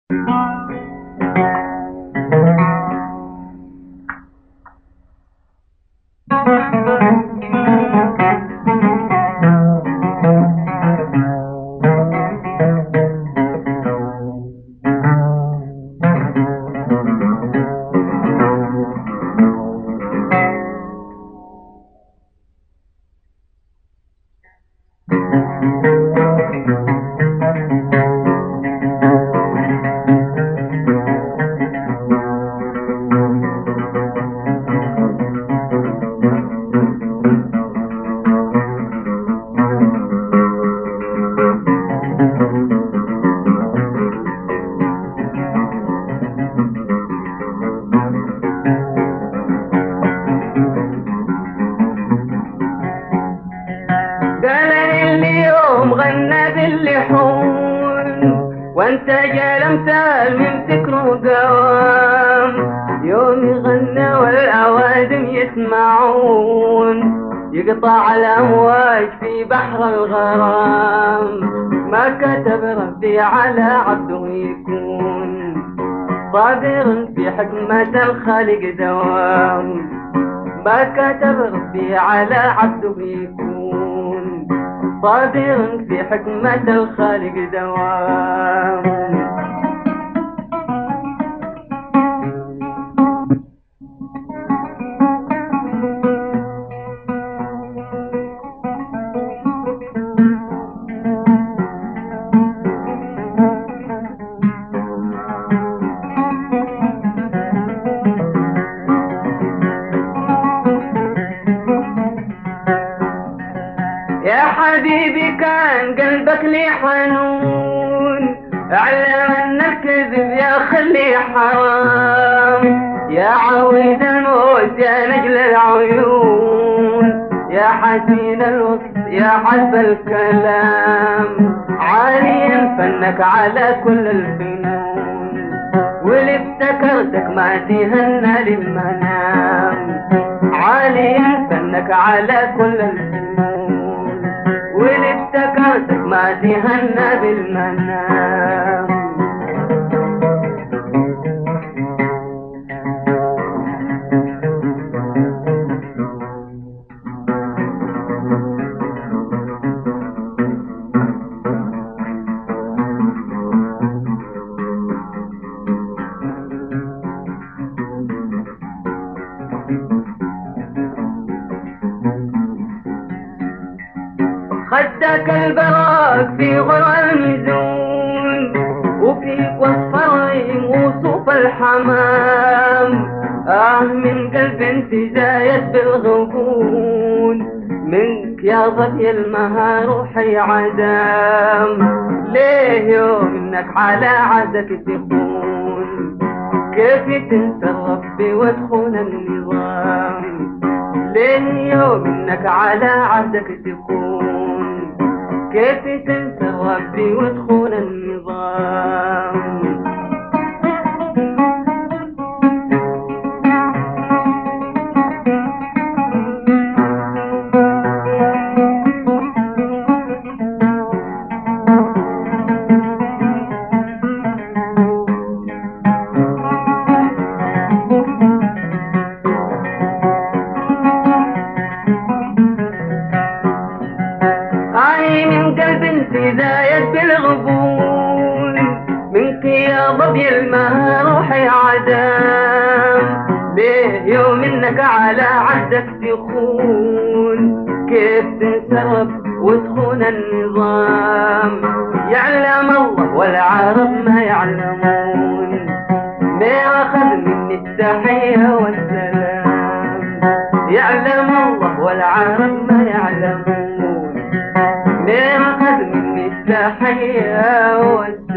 غنى باللحون وانت جال امثال من فكره دوام. يوم غنى والاوادم يسمعون يقطع الامواج في بحر الغرام. ما كتب ربي على عبده يكون صابر في حكمة الخالق دوام. ما كتب ربي على عبده يكون صابر في حكمة الخالق دوام. يا حبيبي كان قلبك لي حنون اعلم ان الكذب يا خلي حرام. يا عويد الموت يا نجل العيون يا حزين الوصف يا حسب الكلام. عاليا فنك على كل الفنون واللي افتكرتك ما تهنى للمنام. عاليا فنك على كل الفنون واللي افتكرتك ما تهنى بالمنام. خدك البراق في غرى المزون وفيك وصف الريم وصوف الحمام. من قلب انت زايد بالغبون منك يا ظبي المها روحي عدام. ليه يوم انك على عهدك تخون كيف تنسى ربي وتخون النظام. ليه يوم انك على عهدك تخون كيف تنسى ربي وتخون النظام. من قلب انت زايد بالغبون منك يا ضبي المها روحي عدام. ليه يوم انك على عهدك تخون كيف تنسى رب وتخون النظام. يعلم الله والعرب ما يعلمون ما اخذ مني التحية والسلام. يعلم الله والعرب ما يعلمون ما أخذ مني التحية والسلام.